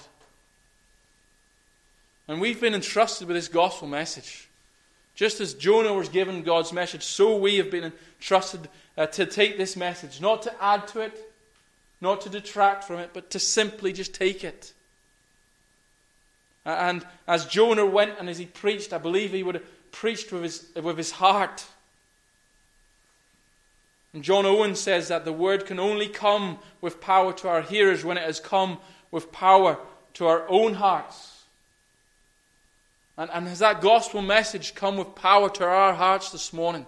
And we've been entrusted with this gospel message. Just as Jonah was given God's message, so we have been entrusted to take this message, not to add to it, not to detract from it, but to simply just take it. And as Jonah went and as he preached, I believe he would have preached with his heart. And John Owen says that the word can only come with power to our hearers when it has come with power to our own hearts. And has that gospel message come with power to our hearts this morning?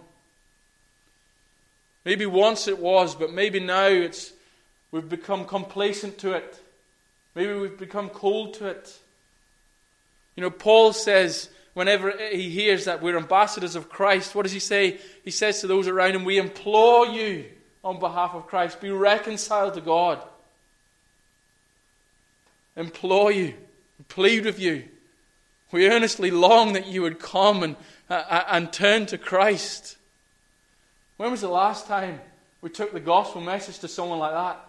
Maybe once it was, but maybe now we've become complacent to it. Maybe we've become cold to it. You know, Paul says, whenever he hears that we're ambassadors of Christ, what does he say? He says to those around him, we implore you on behalf of Christ, be reconciled to God. Implore you, plead with you. We earnestly long that you would come and turn to Christ. When was the last time we took the gospel message to someone like that?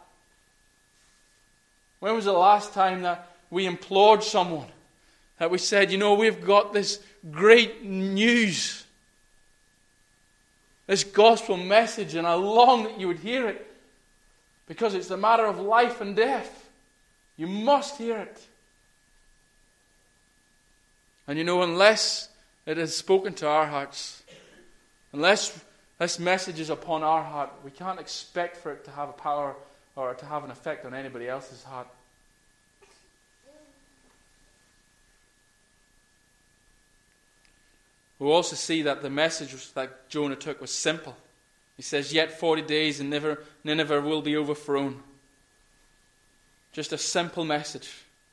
When was the last time that we implored someone? That we said, you know, we've got this great news. This gospel message, and I long that you would hear it. Because it's a matter of life and death. You must hear it. And you know, unless it is spoken to our hearts, unless this message is upon our heart, we can't expect for it to have a power or to have an effect on anybody else's heart. We'll also see that the message that Jonah took was simple. He says, yet 40 days and Nineveh will be overthrown. Just a simple message.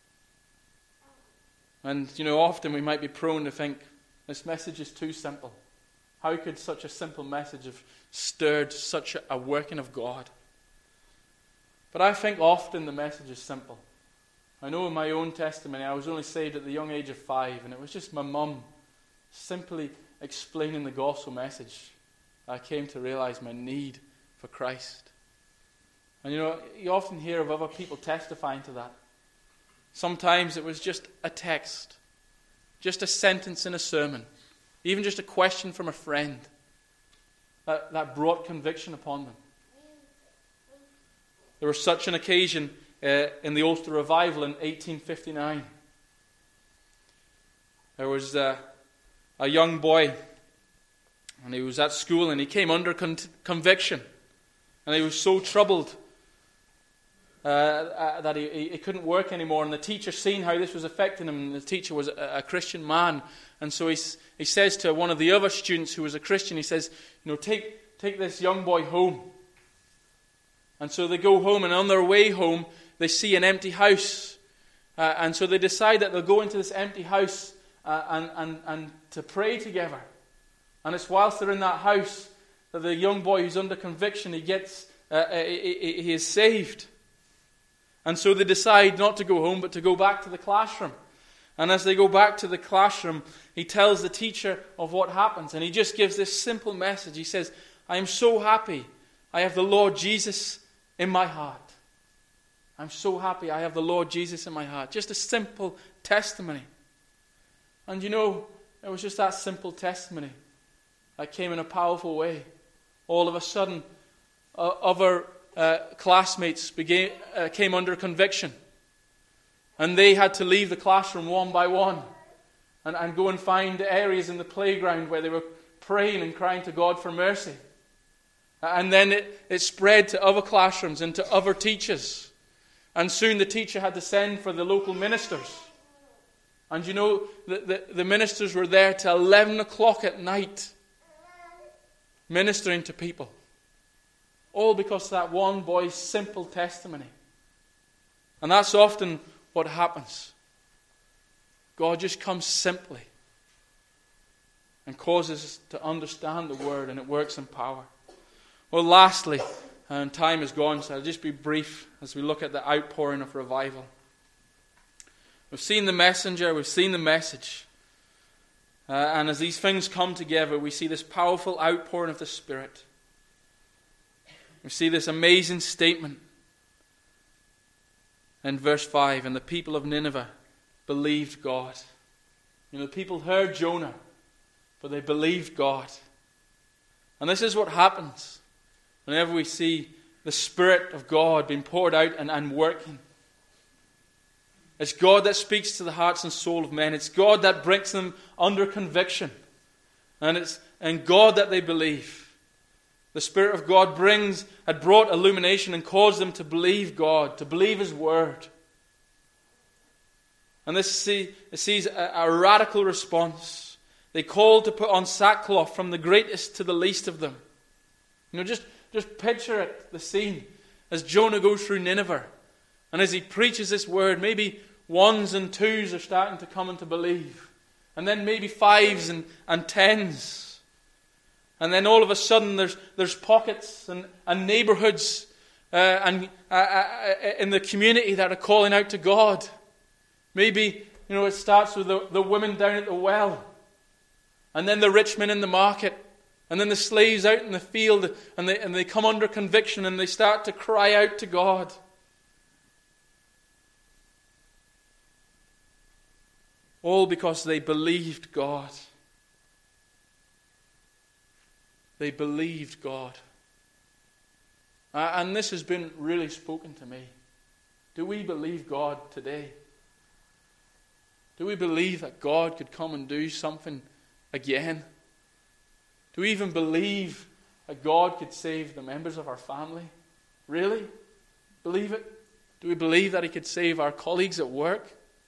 And, you know, often we might be prone to think, this message is too simple. How could such a simple message have stirred such a working of God? But I think often the message is simple. I know in my own testimony, I was only saved at the young age of 5, and it was just my mum simply explaining the gospel message. I came to realize my need for Christ. And you know, you often hear of other people testifying to that. Sometimes it was just a text, just a sentence in a sermon, even just a question from a friend that brought conviction upon them. There was such an occasion in the Ulster Revival in 1859. There was a young boy, and he was at school, and he came under conviction, and he was so troubled that he couldn't work anymore. And the teacher, seeing how this was affecting him, and the teacher was a Christian man, and so he says to one of the other students who was a Christian, he says, take this young boy home. And so they go home, and on their way home, they see an empty house. And so they decide that they'll go into this empty house and to pray together. And it's whilst they're in that house that the young boy who's under conviction, he is saved. And so they decide not to go home, but to go back to the classroom. And as they go back to the classroom, he tells the teacher of what happens. And he just gives this simple message. He says, I am so happy I have the Lord Jesus in my heart. I'm so happy I have the Lord Jesus in my heart. Just a simple testimony. And it was just that simple testimony that came in a powerful way. All of a sudden, other classmates came under conviction. And they had to leave the classroom one by one and go and find areas in the playground where they were praying and crying to God for mercy. And then it spread to other classrooms and to other teachers. And soon the teacher had to send for the local ministers. And the ministers were there till 11 o'clock at night, ministering to people. All because of that one boy's simple testimony. And that's often what happens. God just comes simply and causes us to understand the Word, and it works in power. Well, lastly, and time is gone, so I'll just be brief as we look at the outpouring of revival. We've seen the messenger, we've seen the message. And as these things come together, we see this powerful outpouring of the Spirit. We see this amazing statement in verse 5, and the people of Nineveh believed God. The people heard Jonah, but they believed God. And this is what happens whenever we see the Spirit of God being poured out and working. It's God that speaks to the hearts and soul of men. It's God that brings them under conviction. And it's God that they believe. The Spirit of God had brought illumination and caused them to believe God, to believe His Word. And this sees a radical response. They called to put on sackcloth from the greatest to the least of them. Just picture it, the scene, as Jonah goes through Nineveh. And as he preaches this word, maybe ones and twos are starting to come into believe. And then maybe fives and tens. And then all of a sudden there's pockets and neighborhoods in the community that are calling out to God. Maybe, it starts with the women down at the well. And then the rich men in the market. And then the slaves out in the field, and they come under conviction and they start to cry out to God. All because they believed God. They believed God. And this has been really spoken to me. Do we believe God today? Do we believe that God could come and do something again? Do we even believe that God could save the members of our family? Really? Believe it? Do we believe that He could save our colleagues at work?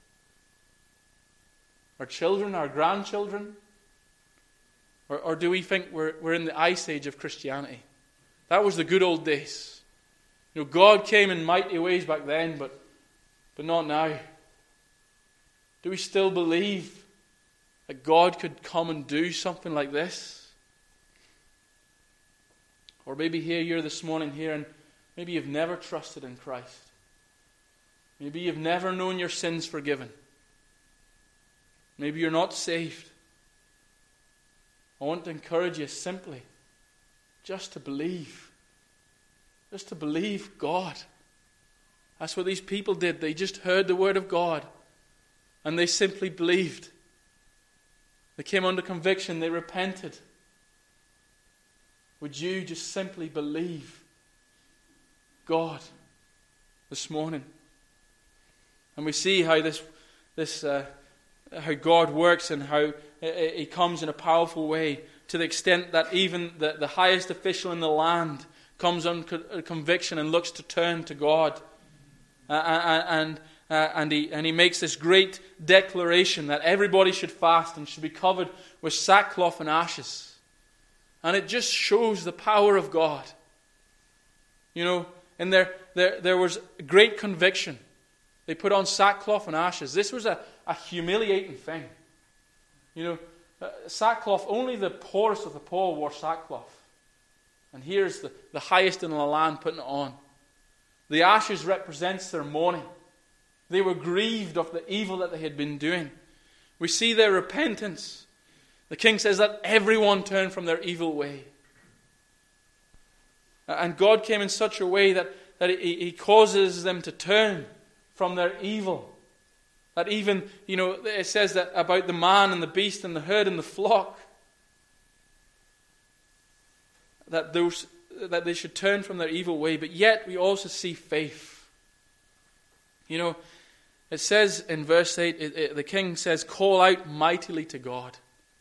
Our children, our grandchildren? Or do we think we're in the ice age of Christianity? That was the good old days. God came in mighty ways back then, but not now. Do we still believe that God could come and do something like this? Or maybe you're this morning here, and maybe you've never trusted in Christ. Maybe you've never known your sins forgiven. Maybe you're not saved. I want to encourage you simply just to believe. Just to believe God. That's what these people did. They just heard the word of God and they simply believed. They came under conviction. They repented. Would you just simply believe God this morning? And we see how this how God works and how He comes in a powerful way, to the extent that even the highest official in the land comes on conviction and looks to turn to God. And he makes this great declaration that everybody should fast and should be covered with sackcloth and ashes. And it just shows the power of God. And there was great conviction. They put on sackcloth and ashes. This was a humiliating thing. Sackcloth, only the poorest of the poor wore sackcloth. And here's the highest in the land putting it on. The ashes represents their mourning. They were grieved of the evil that they had been doing. We see their repentance. The king says that everyone turn from their evil way. And God came in such a way that He causes them to turn from their evil. That even, it says that about the man and the beast and the herd and the flock, that they should turn from their evil way. But yet we also see faith. It says in verse 8, the king says, call out mightily to God.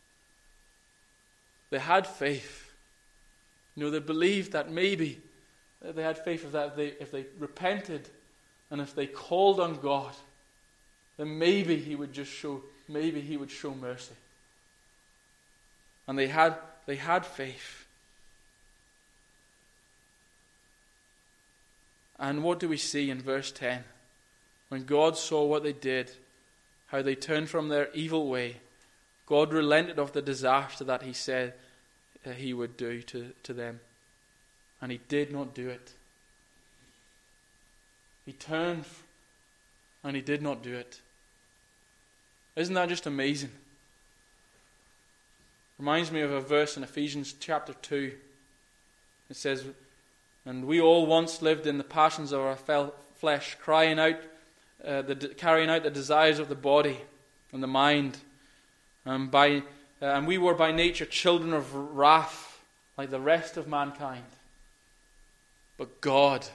They had faith. They believed that maybe they had faith that if they repented and if they called on God, then maybe He would show mercy. And they had faith. And what do we see in verse 10? When God saw what they did, how they turned from their evil way, God relented of the disaster that He said He would do to them. And He did not do it. He turned and He did not do it. Isn't that just amazing? Reminds me of a verse in Ephesians chapter 2. It says, and we all once lived in the passions of our flesh, carrying out the desires of the body and the mind. And we were by nature children of wrath, like the rest of mankind. But God,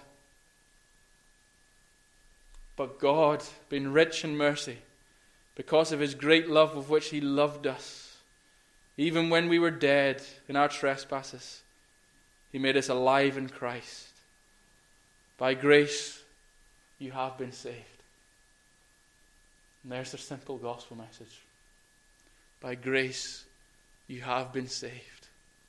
being rich in mercy, because of His great love with which He loved us, even when we were dead in our trespasses, He made us alive in Christ. By grace, you have been saved. And there's the simple gospel message. By grace, you have been saved.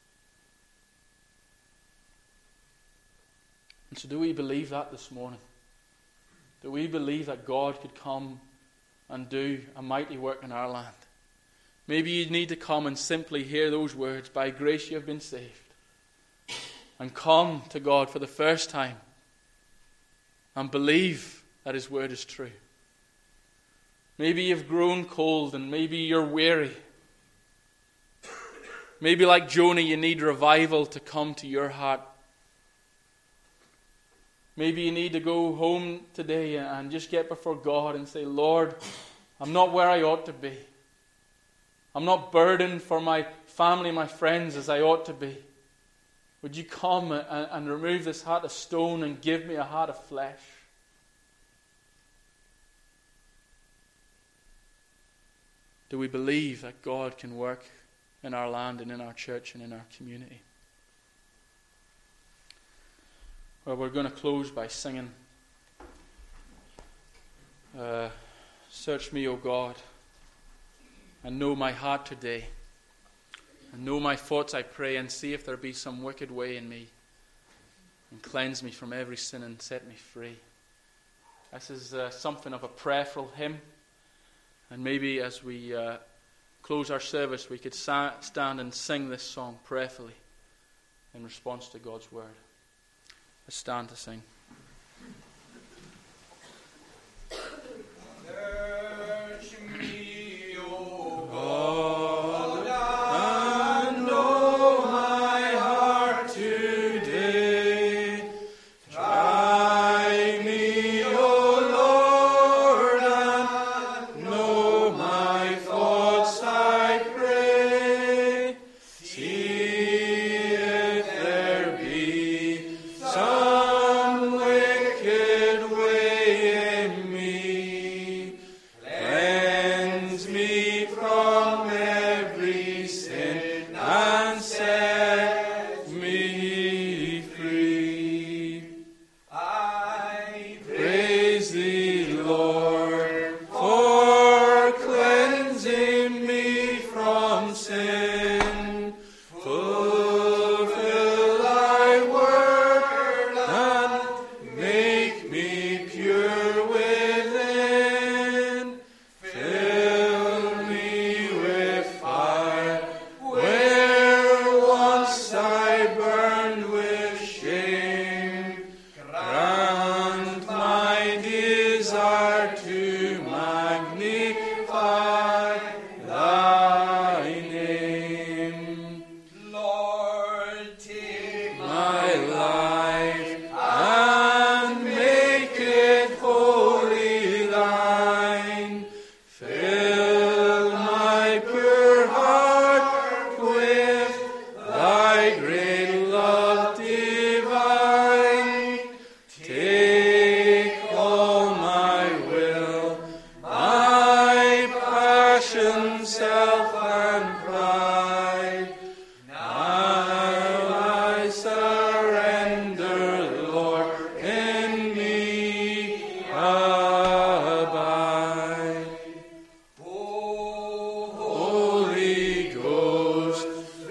And so do we believe that this morning? Do we believe that God could come and do a mighty work in our land? Maybe you need to come and simply hear those words, by grace you have been saved. And come to God for the first time and believe that His word is true. Maybe you've grown cold and maybe you're weary. Maybe like Jonah you need revival to come to your heart. Maybe you need to go home today and just get before God and say, Lord, I'm not where I ought to be. I'm not burdened for my family, my friends as I ought to be. Would you come and remove this heart of stone and give me a heart of flesh? Do we believe that God can work in our land and in our church and in our community? Well, we're going to close by singing, Search me, O God, and know my heart today. And know my thoughts, I pray, and see if there be some wicked way in me. And cleanse me from every sin and set me free. This is something of a prayerful hymn. And maybe as we close our service, we could stand and sing this song prayerfully in response to God's word. Let's stand to sing. Search me, O God, and know my heart today. Try me, O Lord, and know my thoughts, I pray. See if there be some from every sin and set me free. I praise thee, Lord, for cleansing me from sin. Fulfill thy word and make me pure within. Fill me with fire where once I burned with shame. Grant my desire to magnify thy name. Lord, take my life and make it wholly thine. Fill my pure heart with thy great love divine. Take all my will, my passion, self, and pride. Now I surrender, Lord, in me abide. Holy Ghost,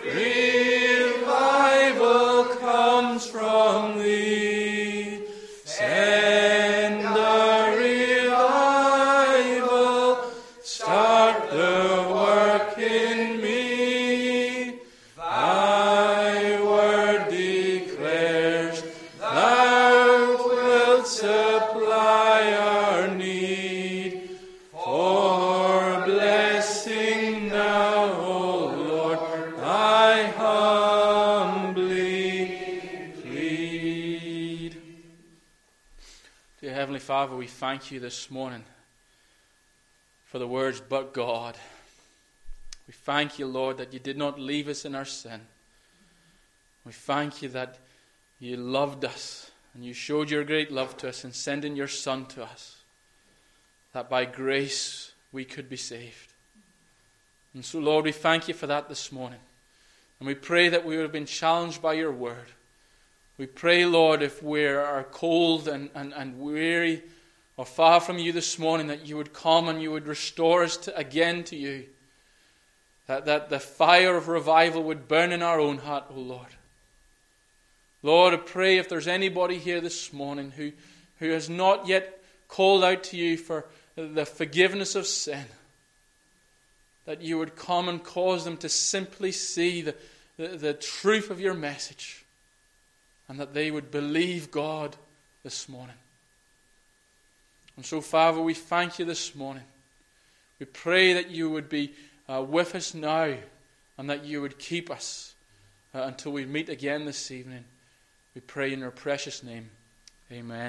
revival comes from thee. Send a revival, start the work in me. Thy word declares thou wilt supply our need. For blessing now, O Lord, I humbly plead. Dear Heavenly Father, we thank you this morning for the words, but God. We thank you, Lord, that you did not leave us in our sin. We thank you that you loved us and you showed your great love to us in sending your Son to us, that by grace we could be saved. And so, Lord, we thank you for that this morning. And we pray that we would have been challenged by your word. We pray, Lord, if we are cold and weary or far from you this morning, that you would come and you would restore us again to you. That the fire of revival would burn in our own heart, O Lord. Lord, I pray if there's anybody here this morning who has not yet called out to you for the forgiveness of sin, that you would come and cause them to simply see the truth of your message, and that they would believe God this morning. And so, Father, we thank you this morning. We pray that you would be with us now, and that you would keep us until we meet again this evening. We pray in your precious name. Amen.